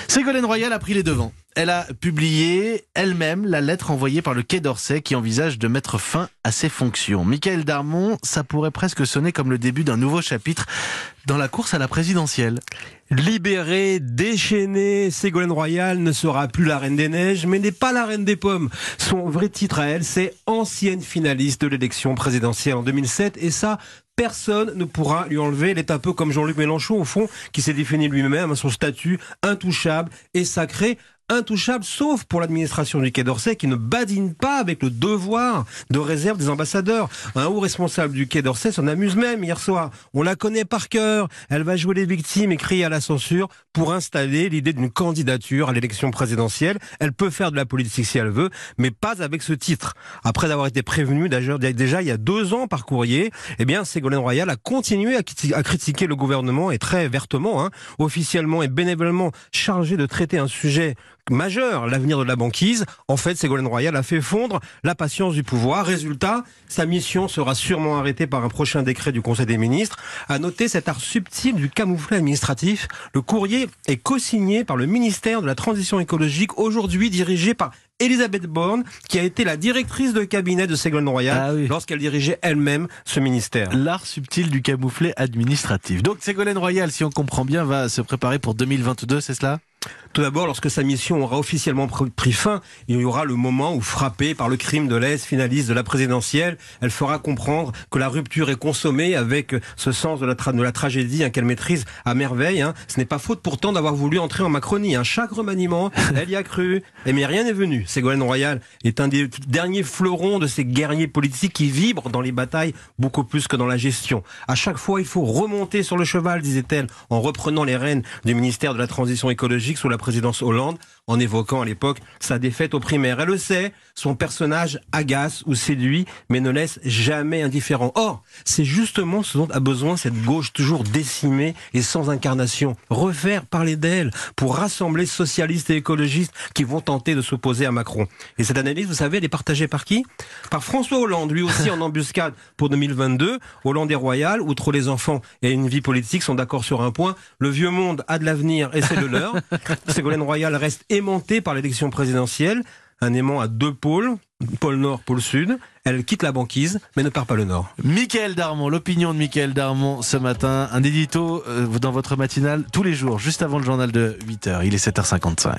Ségolène Royal a pris les devants. Elle a publié elle-même la lettre envoyée par le Quai d'Orsay qui envisage de mettre fin à ses fonctions. Michaël Darmon, ça pourrait presque sonner comme le début d'un nouveau chapitre dans la course à la présidentielle. Libérée, déchaînée, Ségolène Royal ne sera plus la reine des neiges, mais n'est pas la reine des pommes. Son vrai titre à elle, c'est ancienne finaliste de l'élection présidentielle en 2007, et ça, personne ne pourra lui enlever. Elle est un peu comme Jean-Luc Mélenchon, au fond, qui s'est défini lui-même à son statut intouchable et sacré. Intouchable, sauf pour l'administration du Quai d'Orsay qui ne badine pas avec le devoir de réserve des ambassadeurs. Un haut responsable du Quai d'Orsay s'en amuse même hier soir. On la connaît par cœur. Elle va jouer les victimes et crier à la censure pour installer l'idée d'une candidature à l'élection présidentielle. Elle peut faire de la politique si elle veut, mais pas avec ce titre. Après avoir été prévenue déjà il y a 2 ans par courrier, eh bien Ségolène Royal a continué à critiquer le gouvernement, et très vertement, officiellement et bénévolement chargée de traiter un sujet majeur, l'avenir de la banquise. En fait, Ségolène Royal a fait fondre la patience du pouvoir. Résultat, sa mission sera sûrement arrêtée par un prochain décret du Conseil des ministres. À noter cet art subtil du camouflet administratif. Le courrier est co-signé par le ministère de la Transition écologique, aujourd'hui dirigé par Elisabeth Borne, qui a été la directrice de cabinet de Ségolène Royal lorsqu'elle dirigeait elle-même ce ministère. L'art subtil du camouflet administratif. Donc Ségolène Royal, si on comprend bien, va se préparer pour 2022, c'est cela ? Tout d'abord, lorsque sa mission aura officiellement pris fin, il y aura le moment où, frappée par le crime de l'ex-finaliste de la présidentielle, elle fera comprendre que la rupture est consommée avec ce sens de la tragédie qu'elle maîtrise à merveille. Ce n'est pas faute pourtant d'avoir voulu entrer en Macronie. Chaque remaniement, elle y a cru, mais rien n'est venu. Ségolène Royal est un des derniers fleurons de ces guerriers politiques qui vibrent dans les batailles beaucoup plus que dans la gestion. À chaque fois, il faut remonter sur le cheval, disait-elle, en reprenant les rênes du ministère de la Transition écologique sous la présidence Hollande, en évoquant à l'époque sa défaite aux primaires. Elle le sait, son personnage agace ou séduit, mais ne laisse jamais indifférent. Or, c'est justement ce dont a besoin cette gauche toujours décimée et sans incarnation. Refaire parler d'elle pour rassembler socialistes et écologistes qui vont tenter de s'opposer à Macron. Et cette analyse, vous savez, elle est partagée par qui ? Par François Hollande, lui aussi en embuscade pour 2022. Hollande et Royal, outre les enfants et une vie politique, sont d'accord sur un point. Le vieux monde a de l'avenir et c'est le leur. Ségolène Royal reste aimantée par l'élection présidentielle, un aimant à 2 pôles, pôle nord, pôle sud. Elle quitte la banquise, mais ne part pas le nord. Michaël Darmon, l'opinion de Michaël Darmon ce matin, un édito dans votre matinale tous les jours, juste avant le journal de 8h. Il est 7h55.